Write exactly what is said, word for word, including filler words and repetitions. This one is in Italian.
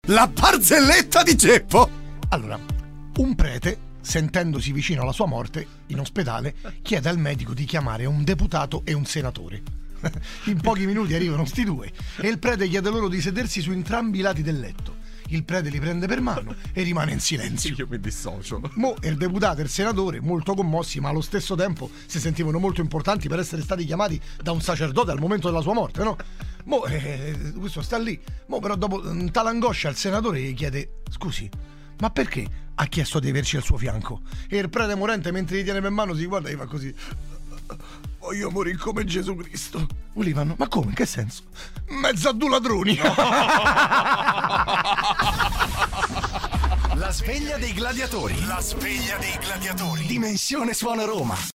la barzelletta di Geppo. Allora, un prete, sentendosi vicino alla sua morte, in ospedale, chiede al medico di chiamare un deputato e un senatore. In pochi minuti arrivano sti due e il prete chiede loro di sedersi su entrambi i lati del letto. Il prete li prende per mano e rimane in silenzio. Io mi dissocio. Mo il deputato e il senatore, molto commossi ma allo stesso tempo si sentivano molto importanti per essere stati chiamati da un sacerdote al momento della sua morte, no? Mo eh, questo sta lì. Mo però dopo tale angoscia il senatore gli chiede: scusi, ma perché ha chiesto di averci al suo fianco? E il prete morente, mentre gli tiene per mano, si guarda e gli fa così: voglio morire come Gesù Cristo. Quelli fanno: ma come? In che senso? Mezzo a due ladroni. La sveglia dei gladiatori. La sveglia dei gladiatori. Dimensione Suona Roma.